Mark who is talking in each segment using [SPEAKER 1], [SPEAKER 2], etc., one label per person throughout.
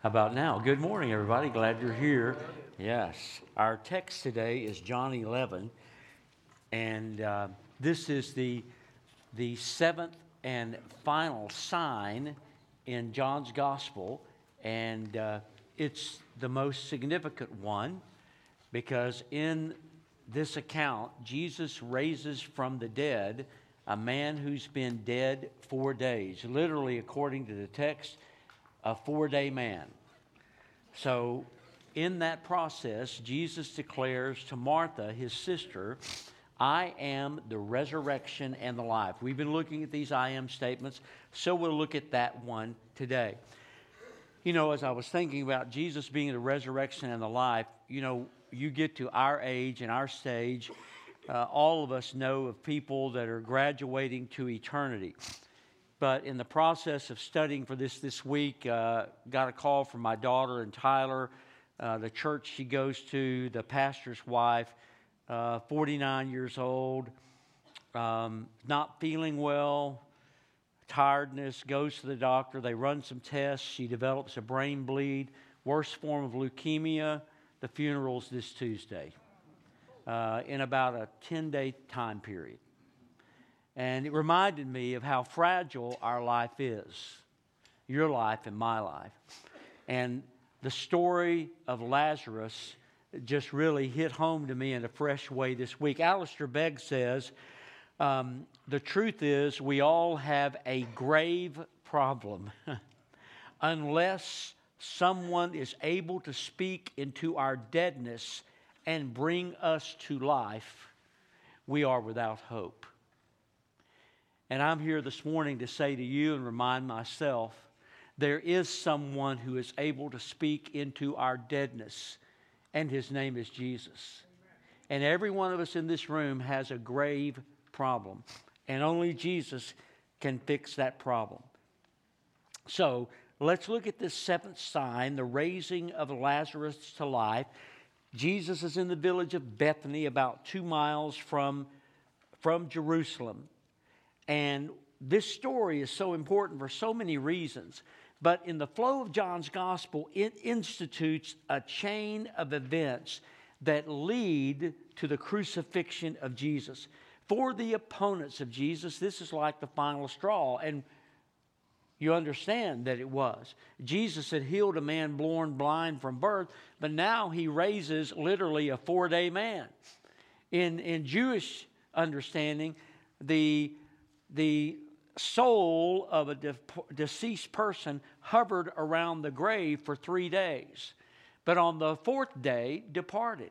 [SPEAKER 1] How about now? Good morning, everybody. Glad you're here. Yes. Our text today is John 11, and this is the seventh and final sign in John's Gospel, and it's the most significant one because in this account, Jesus raises from the dead a man who's been dead 4 days. Literally, according to the text, a 4-day man. So in that process, Jesus declares to Martha, his sister, I am the resurrection and the life. We've been looking at these I am statements, so we'll look at that one today. You know, as I was thinking about Jesus being the resurrection and the life, you know, you get to our age and our stage, all of us know of people that are graduating to eternity. But in the process of studying for this week, got a call from my daughter and Tyler, the church she goes to, the pastor's wife, 49 years old, not feeling well, tiredness, goes to the doctor. They run some tests. She develops a brain bleed, worst form of leukemia. The funeral's this Tuesday in about a 10-day time period. And it reminded me of how fragile our life is, your life and my life. And the story of Lazarus just really hit home to me in a fresh way this week. Alistair Begg says, the truth is we all have a grave problem. Unless someone is able to speak into our deadness and bring us to life, we are without hope. And I'm here this morning to say to you and remind myself, there is someone who is able to speak into our deadness, and his name is Jesus. And every one of us in this room has a grave problem, and only Jesus can fix that problem. So let's look at this seventh sign, the raising of Lazarus to life. Jesus is in the village of Bethany, about 2 miles from Jerusalem. And this story is so important for so many reasons. But in the flow of John's gospel, it institutes a chain of events that lead to the crucifixion of Jesus. For the opponents of Jesus, this is like the final straw. And you understand that it was. Jesus had healed a man born blind from birth, but now he raises literally a 4-day man. In Jewish understanding, the soul of a deceased person hovered around the grave for 3 days, but on the 4th day departed.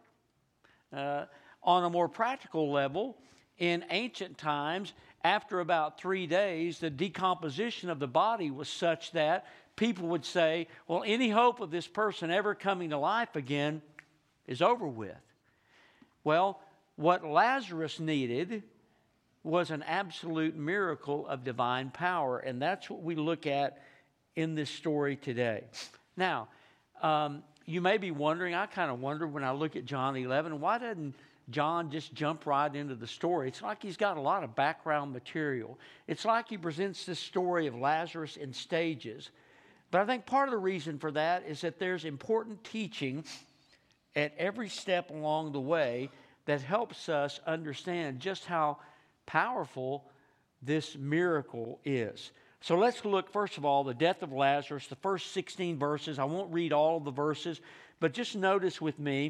[SPEAKER 1] On a more practical level, in ancient times, after about 3 days, the decomposition of the body was such that people would say, well, any hope of this person ever coming to life again is over with. Well, what Lazarus needed was an absolute miracle of divine power, and that's what we look at in this story today. Now, you may be wondering, I kind of wonder when I look at John 11, why doesn't John just jump right into the story? It's like he's got a lot of background material. It's like he presents this story of Lazarus in stages. But I think part of the reason for that is that there's important teaching at every step along the way that helps us understand just how powerful this miracle is. So let's look, first of all, the death of Lazarus, the first 16 verses. I won't read all of the verses, but just notice with me.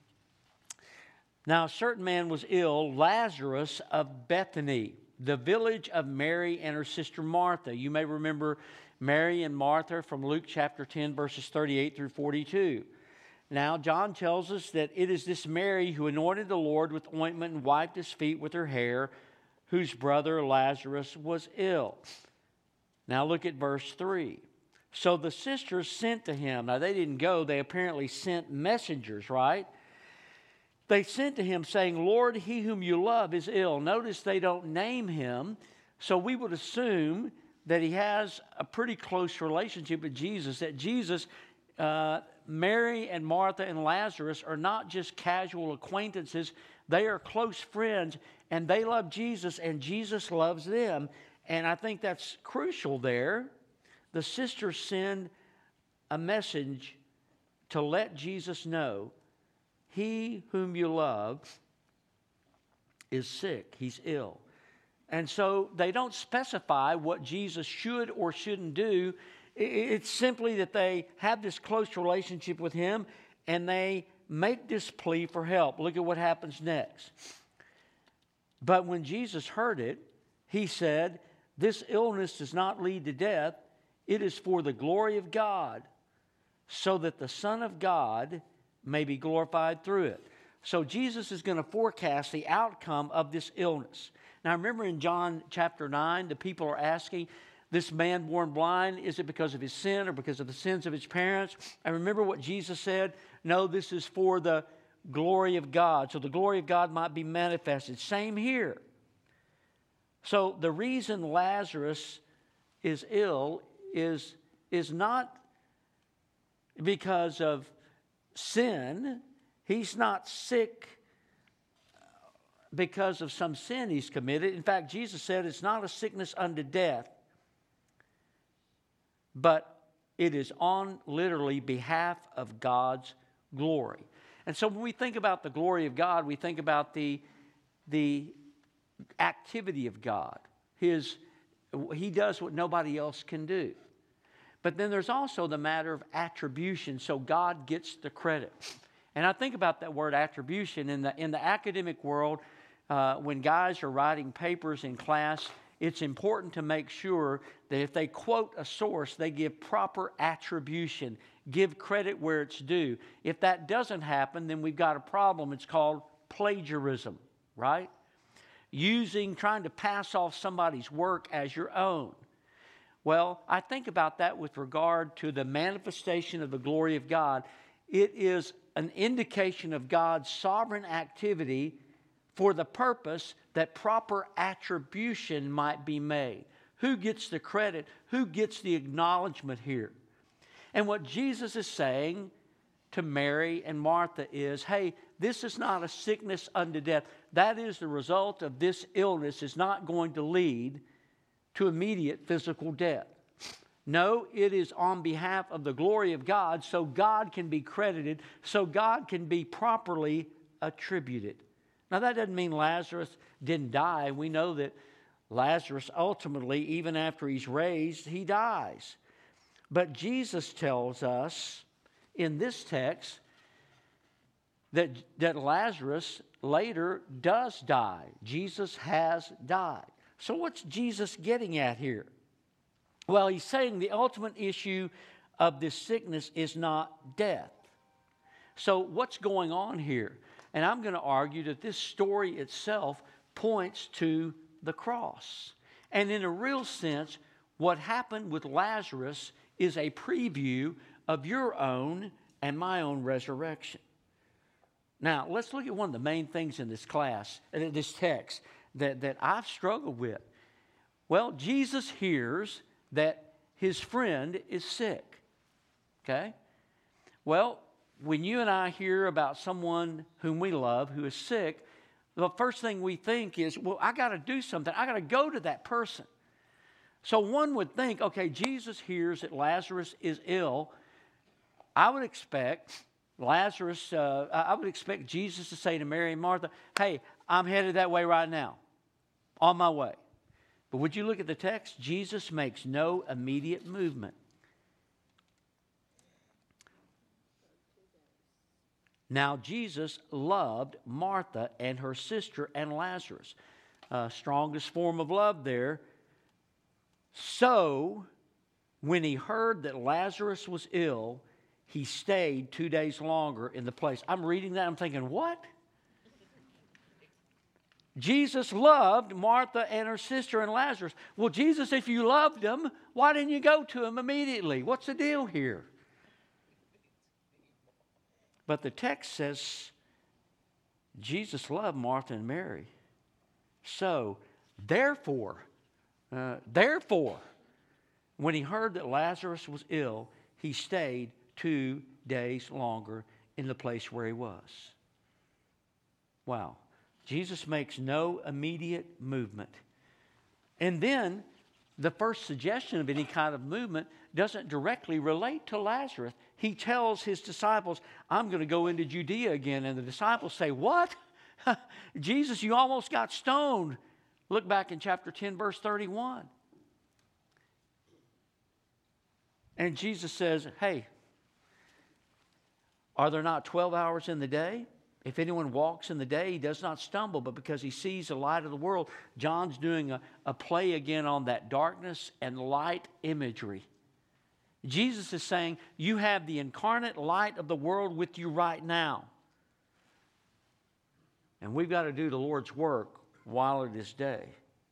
[SPEAKER 1] Now, a certain man was ill, Lazarus of Bethany, the village of Mary and her sister Martha. You may remember Mary and Martha from Luke chapter 10, verses 38 through 42. Now, John tells us that it is this Mary who anointed the Lord with ointment and wiped his feet with her hair, whose brother Lazarus was ill. Now look at verse 3. So the sisters sent to him. Now they didn't go. They apparently sent messengers, right? They sent to him saying, Lord, he whom you love is ill. Notice they don't name him. So we would assume that he has a pretty close relationship with Jesus. That Jesus, Mary and Martha and Lazarus are not just casual acquaintances. They are close friends. And they love Jesus, and Jesus loves them. And I think that's crucial there. The sisters send a message to let Jesus know he whom you love is sick. He's ill. And so they don't specify what Jesus should or shouldn't do. It's simply that they have this close relationship with him and they make this plea for help. Look at what happens next. But when Jesus heard it, he said, "This illness does not lead to death. It is for the glory of God, so that the Son of God may be glorified through it." So Jesus is going to forecast the outcome of this illness. Now remember in John chapter 9, the people are asking, this man born blind, is it because of his sin or because of the sins of his parents? And remember what Jesus said? No, this is for the glory of God, so the glory of God might be manifested. Same here. So the reason Lazarus is ill is not because of sin. He's not sick because of some sin he's committed. In fact, Jesus said it's not a sickness unto death, but it is on literally behalf of God's glory. And so when we think about the glory of God, we think about the activity of God. He does what nobody else can do. But then there's also the matter of attribution, so God gets the credit. And I think about that word attribution in the academic world. When guys are writing papers in class, it's important to make sure that if they quote a source, they give proper attribution, give credit where it's due. If that doesn't happen, then we've got a problem. It's called plagiarism, right? Trying to pass off somebody's work as your own. Well, I think about that with regard to the manifestation of the glory of God. It is an indication of God's sovereign activity for the purpose that proper attribution might be made. Who gets the credit? Who gets the acknowledgement here? And what Jesus is saying to Mary and Martha is, hey, this is not a sickness unto death. That is the result of this illness is not going to lead to immediate physical death. No, it is on behalf of the glory of God, so God can be credited, so God can be properly attributed. Now, that doesn't mean Lazarus didn't die. We know that Lazarus ultimately, even after he's raised, he dies. But Jesus tells us in this text that Lazarus later does die. Jesus has died. So what's Jesus getting at here? Well, he's saying the ultimate issue of this sickness is not death. So what's going on here? And I'm going to argue that this story itself points to the cross. And in a real sense, what happened with Lazarus is a preview of your own and my own resurrection. Now, let's look at one of the main things in this class, in this text, that I've struggled with. Well, Jesus hears that his friend is sick. Okay? Well, when you and I hear about someone whom we love who is sick, the first thing we think is, well, I got to do something. I got to go to that person. So one would think, okay, Jesus hears that Lazarus is ill. I would expect Jesus to say to Mary and Martha, hey, I'm headed that way right now, on my way. But would you look at the text? Jesus makes no immediate movement. Now, Jesus loved Martha and her sister and Lazarus. Strongest form of love there. So, when he heard that Lazarus was ill, he stayed 2 days longer in the place. I'm reading that, I'm thinking, what? Jesus loved Martha and her sister and Lazarus. Well, Jesus, if you loved them, why didn't you go to them immediately? What's the deal here? But the text says Jesus loved Martha and Mary. So, therefore, when he heard that Lazarus was ill, he stayed 2 days longer in the place where he was. Wow. Jesus makes no immediate movement. And then the first suggestion of any kind of movement doesn't directly relate to Lazarus. He tells his disciples, I'm going to go into Judea again. And the disciples say, what? Jesus, you almost got stoned. Look back in chapter 10, verse 31. And Jesus says, hey, are there not 12 hours in the day? If anyone walks in the day, he does not stumble, but because he sees the light of the world. John's doing a play again on that darkness and light imagery. Jesus is saying, you have the incarnate light of the world with you right now. And we've got to do the Lord's work while it is day.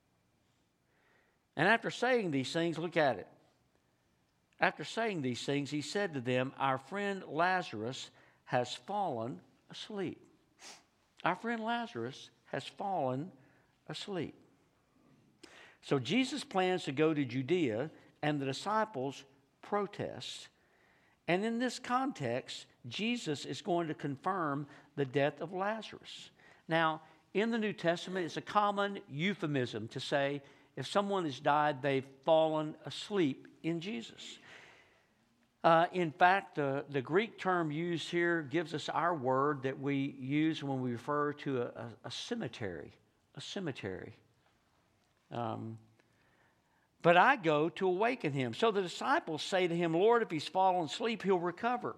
[SPEAKER 1] And after saying these things, look at it. After saying these things, he said to them, our friend Lazarus has fallen asleep. Our friend Lazarus has fallen asleep. So Jesus plans to go to Judea, and the disciples protest. And in this context, Jesus is going to confirm the death of Lazarus. Now, in the New Testament, it's a common euphemism to say if someone has died, they've fallen asleep in Jesus. In fact, the Greek term used here gives us our word that we use when we refer to a cemetery. A cemetery. But I go to awaken him. So the disciples say to him, Lord, if he's fallen asleep, he'll recover.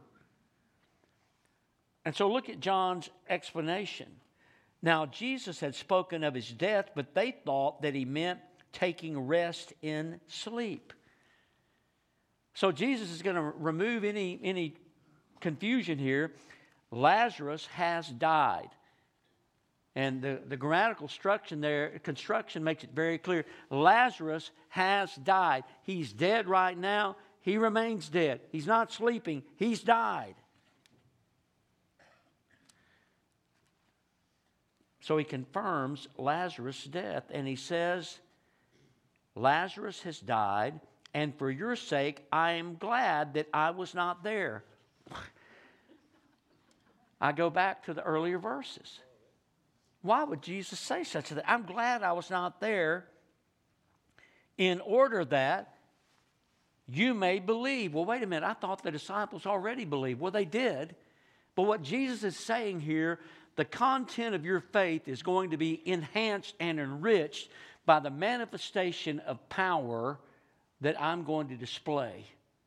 [SPEAKER 1] And so look at John's explanation. Now, Jesus had spoken of his death, but they thought that he meant taking rest in sleep. So Jesus is going to remove any confusion here. Lazarus has died. And the grammatical construction makes it very clear. Lazarus has died. He's dead right now. He remains dead. He's not sleeping. He's died. So he confirms Lazarus' death, and he says, Lazarus has died, and for your sake, I am glad that I was not there. I go back to the earlier verses. Why would Jesus say such a thing? I'm glad I was not there in order that you may believe. Well, wait a minute. I thought the disciples already believed. Well, they did. But what Jesus is saying here, the content of your faith is going to be enhanced and enriched by the manifestation of power that I'm going to display.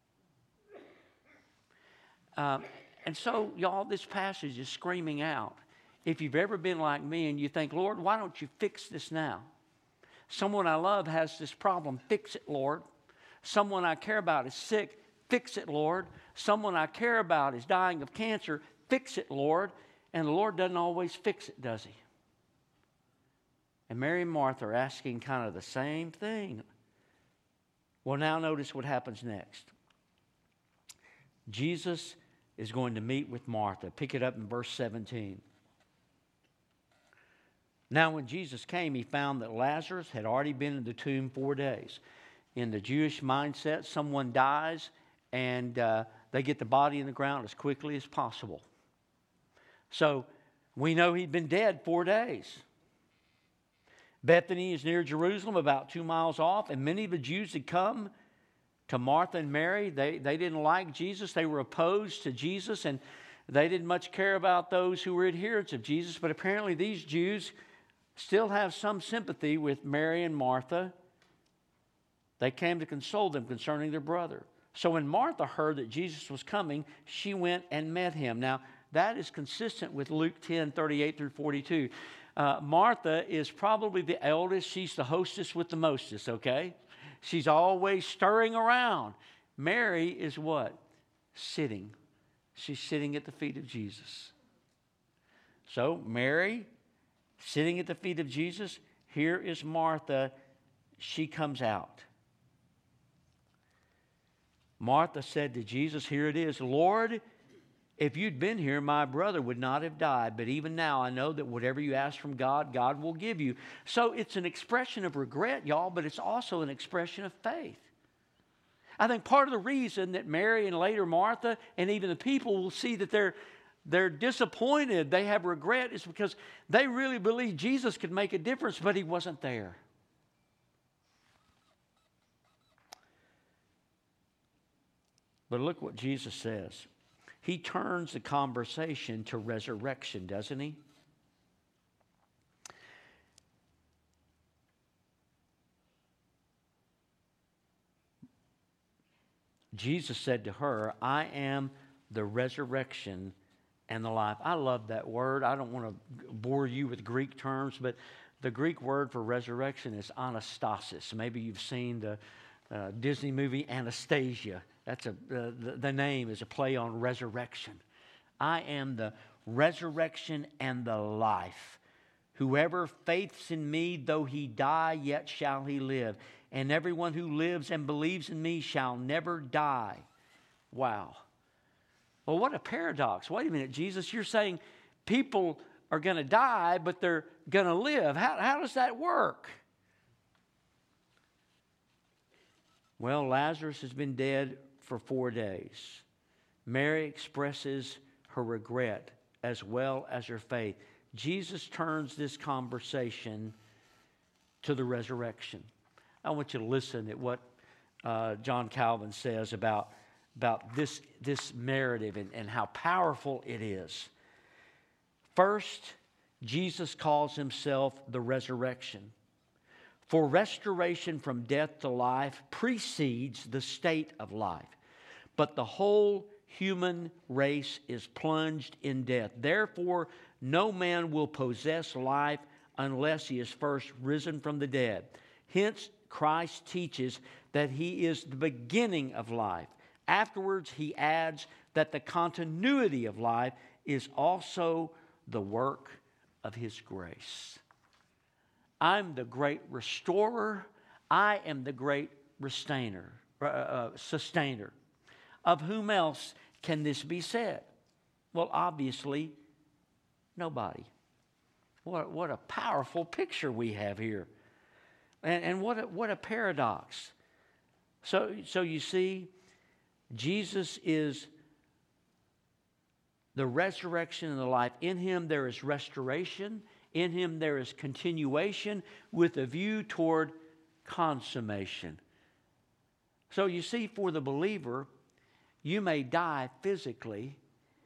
[SPEAKER 1] And so, y'all, this passage is screaming out. If you've ever been like me and you think, Lord, why don't you fix this now? Someone I love has this problem. Fix it, Lord. Someone I care about is sick. Fix it, Lord. Someone I care about is dying of cancer. Fix it, Lord. And the Lord doesn't always fix it, does he? And Mary and Martha are asking kind of the same thing. Well, now notice what happens next. Jesus is going to meet with Martha. Pick it up in verse 17. Now when Jesus came, he found that Lazarus had already been in the tomb 4 days. In the Jewish mindset, someone dies and they get the body in the ground as quickly as possible. So we know he'd been dead 4 days. Bethany is near Jerusalem, about 2 miles off, and many of the Jews had come to Martha and Mary. They didn't like Jesus. They were opposed to Jesus, and they didn't much care about those who were adherents of Jesus. But apparently these Jews still have some sympathy with Mary and Martha. They came to console them concerning their brother. So when Martha heard that Jesus was coming, she went and met him. Now, that is consistent with Luke 10, 38 through 42. Martha is probably the eldest. She's the hostess with the mostest, okay? She's always stirring around. Mary is what? Sitting. She's sitting at the feet of Jesus. So, Mary, sitting at the feet of Jesus. Here is Martha. She comes out. Martha said to Jesus, here it is, Lord, if you'd been here, my brother would not have died. But even now, I know that whatever you ask from God, God will give you. So it's an expression of regret, y'all, but it's also an expression of faith. I think part of the reason that Mary and later Martha and even the people will see that they're disappointed, they have regret, is because they really believe Jesus could make a difference, but he wasn't there. But look what Jesus says. He turns the conversation to resurrection, doesn't he? Jesus said to her, I am the resurrection and the life. I love that word. I don't want to bore you with Greek terms, but the Greek word for resurrection is anastasis. Maybe you've seen the Disney movie Anastasia. That's the name is a play on resurrection. I am the resurrection and the life. Whoever faiths in me, though he die, yet shall he live. And everyone who lives and believes in me shall never die. Wow. Well, what a paradox. Wait a minute, Jesus, you're saying people are going to die, but they're going to live. How does that work? Well, Lazarus has been dead for 4 days. Mary expresses her regret as well as her faith. Jesus turns this conversation to the resurrection. I want you to listen at what John Calvin says about this narrative and how powerful it is. First, Jesus calls himself the resurrection. For restoration from death to life precedes the state of life. But the whole human race is plunged in death. Therefore, no man will possess life unless he is first risen from the dead. Hence, Christ teaches that he is the beginning of life. Afterwards, he adds that the continuity of life is also the work of his grace. I'm the great restorer. I am the great sustainer. Of whom else can this be said? Well, obviously, nobody. What a powerful picture we have here. And what a paradox. So you see, Jesus is the resurrection and the life. In him there is restoration. In him there is continuation with a view toward consummation. So you see, for the believer, you may die physically,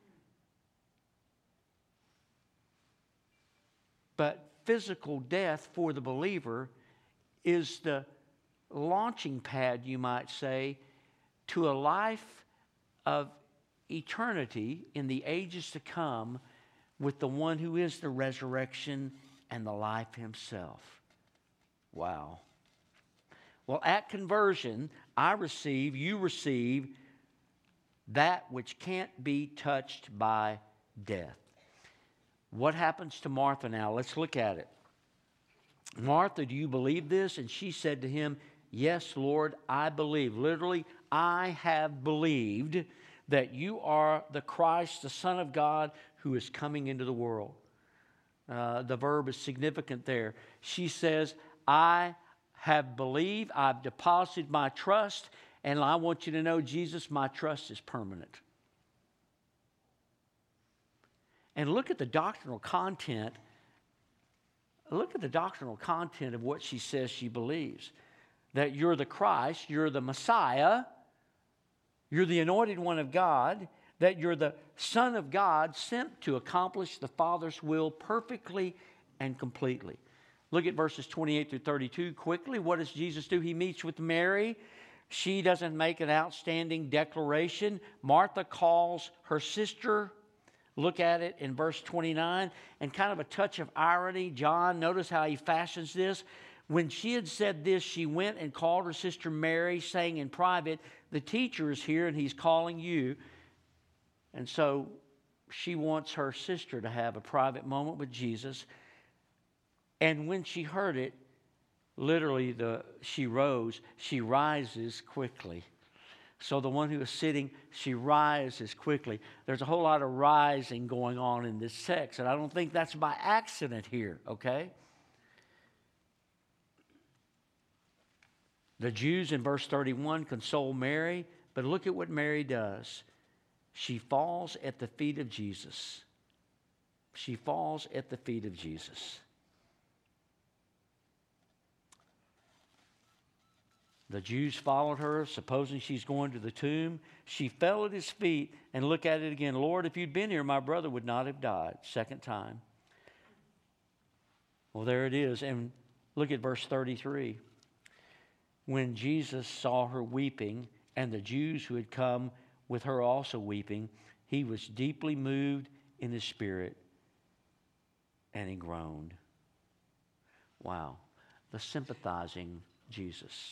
[SPEAKER 1] but physical death for the believer is the launching pad, you might say, to a life of eternity in the ages to come with the one who is the resurrection and the life himself. Wow. Well, at conversion, you receive that which can't be touched by death. What happens to Martha now? Let's look at it. Martha, do you believe this? And she said to him, yes, Lord, I believe. Literally, I have believed that you are the Christ, the Son of God, who is coming into the world. The verb is significant there. She says, I have believed, I've deposited my trust, and I want you to know, Jesus, my trust is permanent. And look at the doctrinal content. Look at the doctrinal content of what she says she believes. That you're the Christ, you're the Messiah, you're the anointed one of God, that you're the Son of God sent to accomplish the Father's will perfectly and completely. Look at verses 28 through 32 quickly. What does Jesus do? He meets with Mary. She doesn't make an outstanding declaration. Martha calls her sister. Look at it in verse 29. And kind of a touch of irony. John, notice how he fashions this. When she had said this, she went and called her sister Mary, saying in private, the teacher is here and he's calling you. And so she wants her sister to have a private moment with Jesus. And when she heard it, literally she rises quickly. So the one who is sitting, she rises quickly. There's a whole lot of rising going on in this text, and I don't think that's by accident here, okay? The Jews in verse 31 console Mary, but look at what Mary does. She falls at the feet of Jesus. She falls at the feet of Jesus. The Jews followed her, supposing she's going to the tomb. She fell at his feet and looked at it again. Lord, if you'd been here, my brother would not have died. Second time. Well, there it is. And look at verse 33. When Jesus saw her weeping, and the Jews who had come with her also weeping, he was deeply moved in his spirit, and he groaned. Wow. The sympathizing Jesus.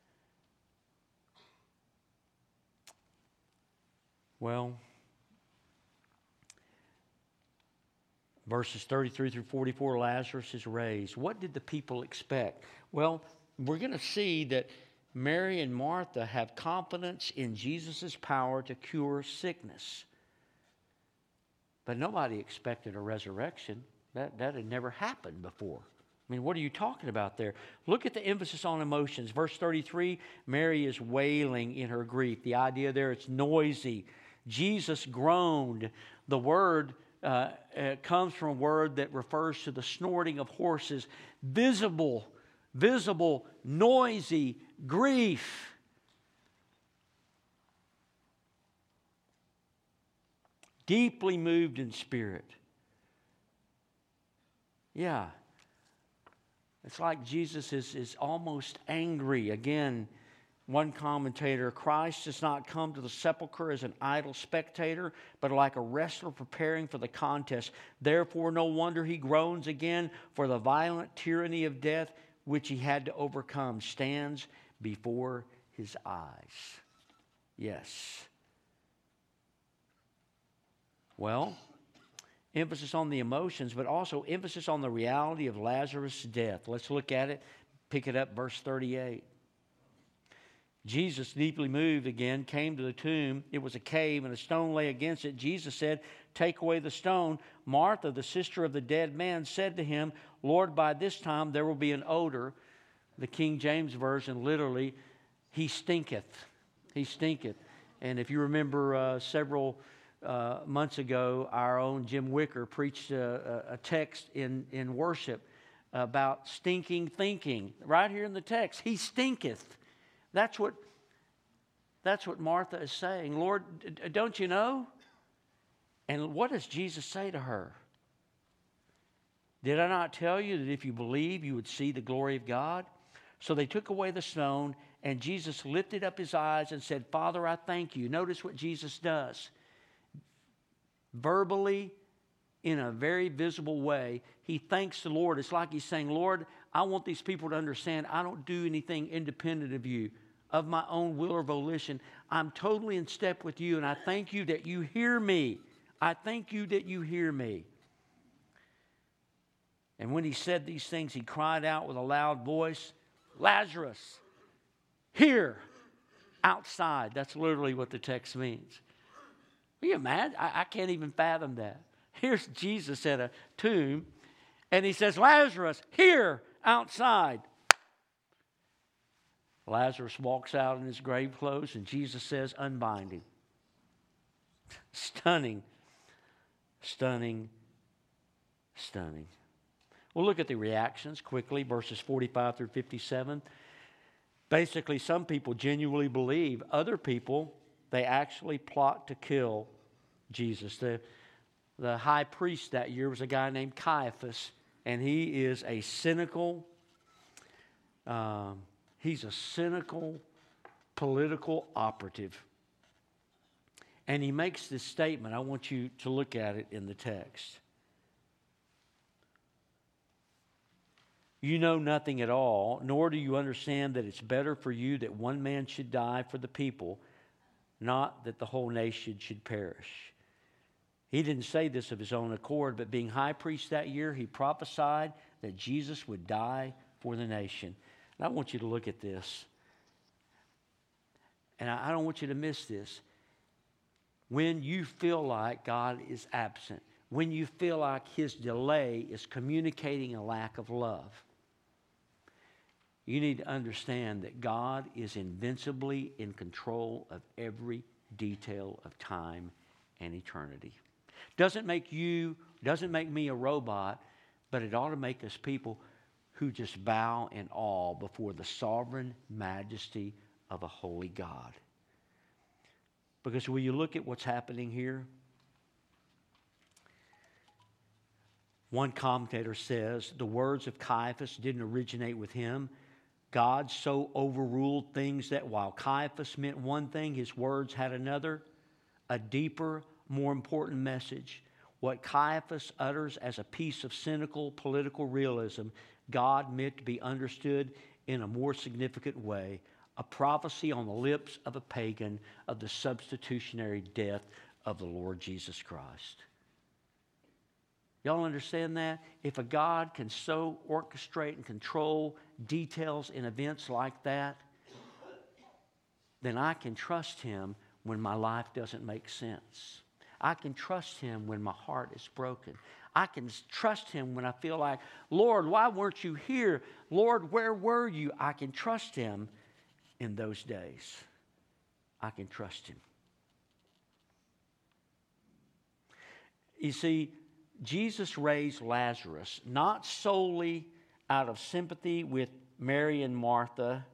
[SPEAKER 1] Well, verses 33 through 44, Lazarus is raised. What did the people expect? Well, we're going to see that Mary and Martha have confidence in Jesus' power to cure sickness. But nobody expected a resurrection. That had never happened before. I mean, what are you talking about there? Look at the emphasis on emotions. Verse 33, Mary is wailing in her grief. The idea there, it's noisy. Jesus groaned. The word comes from a word that refers to the snorting of horses. Visible, noisy grief. Deeply moved in spirit. Yeah. It's like Jesus is almost angry. Again, one commentator, Christ does not come to the sepulchre as an idle spectator, but like a wrestler preparing for the contest. Therefore, no wonder he groans again, for the violent tyranny of death, which he had to overcome, stands before his eyes. Yes. Well, emphasis on the emotions, but also emphasis on the reality of Lazarus' death. Let's look at it. Pick it up, verse 38. Jesus, deeply moved again, came to the tomb. It was a cave, and a stone lay against it. Jesus said, "Take away the stone." Martha, the sister of the dead man, said to him, "Lord, by this time there will be an odor." The King James Version, literally, he stinketh. He stinketh. And if you remember several months ago, our own Jim Wicker preached a text in worship about stinking thinking. Right here in the text, he stinketh. That's what Martha is saying. Lord, don't you know? And what does Jesus say to her? Did I not tell you that if you believe, you would see the glory of God? So they took away the stone, and Jesus lifted up his eyes and said, "Father, I thank you." Notice what Jesus does. Verbally, in a very visible way, he thanks the Lord. It's like he's saying, Lord, I want these people to understand I don't do anything independent of you, of my own will or volition. I'm totally in step with you, and I thank you that you hear me. I thank you that you hear me. And when he said these things, he cried out with a loud voice, "Lazarus, here, outside." That's literally what the text means. Are you mad? I can't even fathom that. Here's Jesus at a tomb, and he says, "Lazarus, here, outside." Lazarus walks out in his grave clothes, and Jesus says, "Unbind him." Stunning, stunning, stunning. We'll look at the reactions quickly, verses 45 through 57. Basically, some people genuinely believe. Other people, they actually plot to kill Jesus. The high priest that year was a guy named Caiaphas, and he is a cynical, political operative. And he makes this statement. I want you to look at it in the text. "You know nothing at all, nor do you understand that it's better for you that one man should die for the people, not that the whole nation should perish." He didn't say this of his own accord, but being high priest that year, he prophesied that Jesus would die for the nation. And I want you to look at this. And I don't want you to miss this. When you feel like God is absent, when you feel like his delay is communicating a lack of love, you need to understand that God is invincibly in control of every detail of time and eternity. Doesn't make me a robot, but it ought to make us people who just bow in awe before the sovereign majesty of a holy God. Because when you look at what's happening here, one commentator says the words of Caiaphas didn't originate with him. God so overruled things that while Caiaphas meant one thing, his words had another, a deeper, more important message. What Caiaphas utters as a piece of cynical political realism, God meant to be understood in a more significant way, a prophecy on the lips of a pagan of the substitutionary death of the Lord Jesus Christ. Y'all understand that? If a God can so orchestrate and control details in events like that, then I can trust Him when my life doesn't make sense. I can trust Him when my heart is broken. I can trust Him when I feel like, Lord, why weren't you here? Lord, where were you? I can trust Him in those days. I can trust Him. You see, Jesus raised Lazarus not solely out of sympathy with Mary and Martha,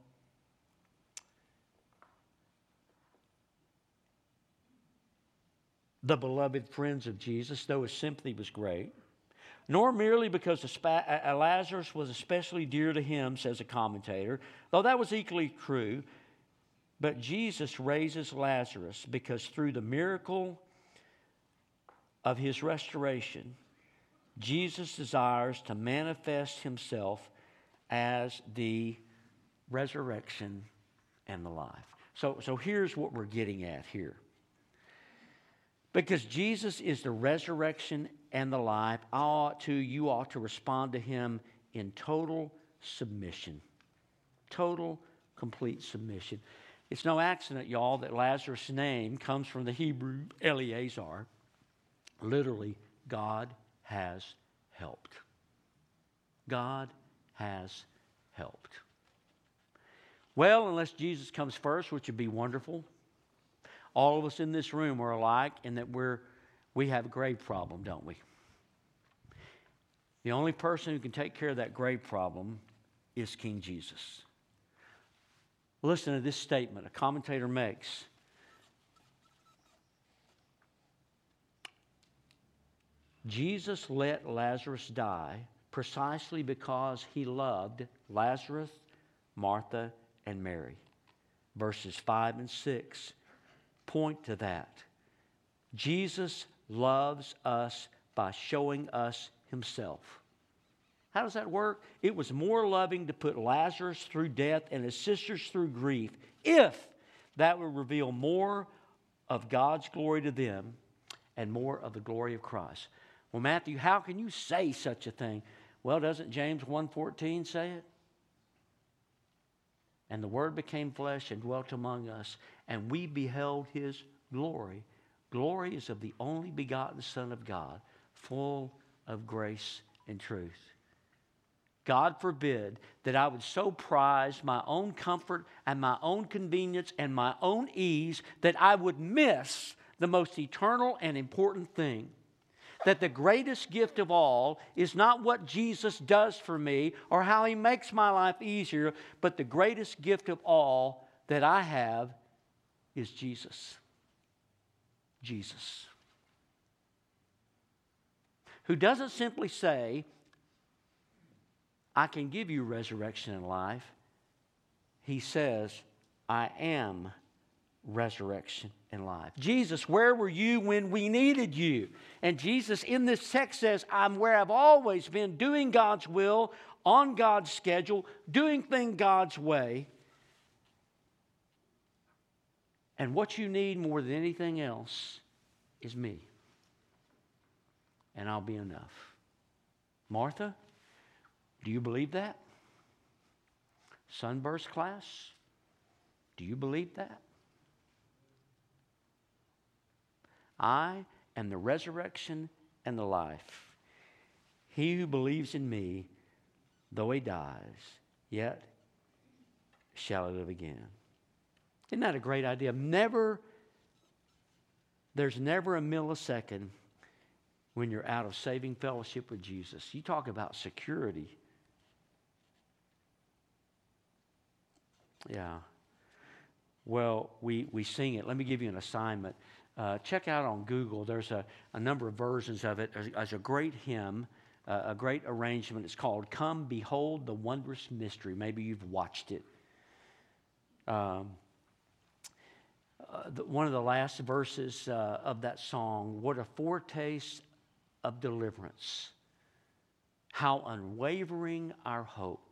[SPEAKER 1] the beloved friends of Jesus, though his sympathy was great, nor merely because Lazarus was especially dear to him, says a commentator, though that was equally true. But Jesus raises Lazarus because through the miracle of his restoration, Jesus desires to manifest himself as the resurrection and the life. So here's what we're getting at here. Because Jesus is the resurrection and the life, you ought to respond to him in total submission. Total, complete submission. It's no accident, y'all, that Lazarus' name comes from the Hebrew Eleazar. Literally, God has helped. God has helped. Well, unless Jesus comes first, which would be wonderful, all of us in this room are alike in that we have a grave problem, don't we? The only person who can take care of that grave problem is King Jesus. Listen to this statement a commentator makes. Jesus let Lazarus die precisely because he loved Lazarus, Martha, and Mary. Verses 5 and 6 point to that. Jesus loves us by showing us himself. How does that work? It was more loving to put Lazarus through death and his sisters through grief if that would reveal more of God's glory to them and more of the glory of Christ. Well, Matthew, how can you say such a thing? Well, doesn't James 1:14 say it? And the Word became flesh and dwelt among us, and we beheld his glory. Glory is of the only begotten Son of God, full of grace and truth. God forbid that I would so prize my own comfort and my own convenience and my own ease that I would miss the most eternal and important thing. That the greatest gift of all is not what Jesus does for me or how he makes my life easier, but the greatest gift of all that I have is Jesus. Jesus. Who doesn't simply say, I can give you resurrection and life. He says, I am resurrection and life. Jesus, where were you when we needed you? And Jesus in this text says, I'm where I've always been, doing God's will, on God's schedule, doing things God's way. And what you need more than anything else is me. And I'll be enough. Martha, do you believe that? Sunburst class, do you believe that? I am the resurrection and the life. He who believes in me, though he dies, yet shall he live again. Isn't that a great idea? There's never a millisecond when you're out of saving fellowship with Jesus. You talk about security. Yeah. Well, we sing it. Let me give you an assignment. Check out on Google. There's a number of versions of it. There's a great hymn, a great arrangement. It's called "Come Behold the Wondrous Mystery." Maybe you've watched it. One of the last verses of that song, what a foretaste of deliverance. How unwavering our hope.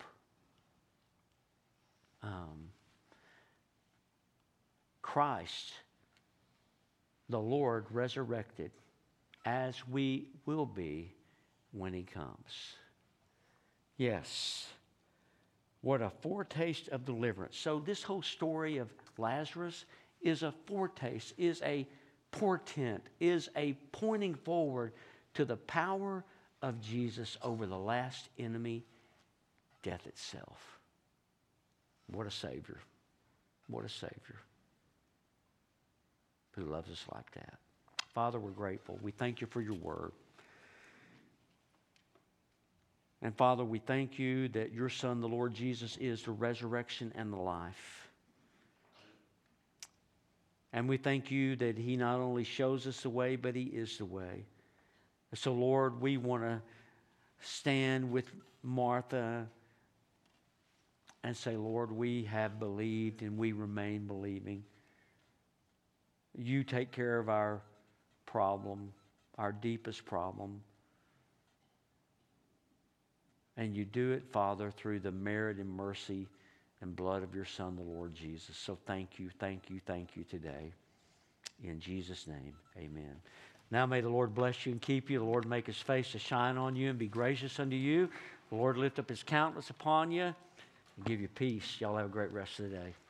[SPEAKER 1] Christ, the Lord resurrected, as we will be when He comes. Yes. What a foretaste of deliverance. So this whole story of Lazarus is a foretaste, is a portent, is a pointing forward to the power of Jesus over the last enemy, death itself. What a Savior. What a Savior who loves us like that. Father, we're grateful. We thank you for your word. And Father, we thank you that your Son, the Lord Jesus, is the resurrection and the life. And we thank you that He not only shows us the way, but He is the way. So, Lord, we want to stand with Martha and say, Lord, we have believed and we remain believing. You take care of our problem, our deepest problem. And you do it, Father, through the merit and mercy and blood of your Son, the Lord Jesus. So thank you, thank you, thank you today. In Jesus' name, amen. Now may the Lord bless you and keep you. The Lord make His face to shine on you and be gracious unto you. The Lord lift up His countenance upon you and give you peace. Y'all have a great rest of the day.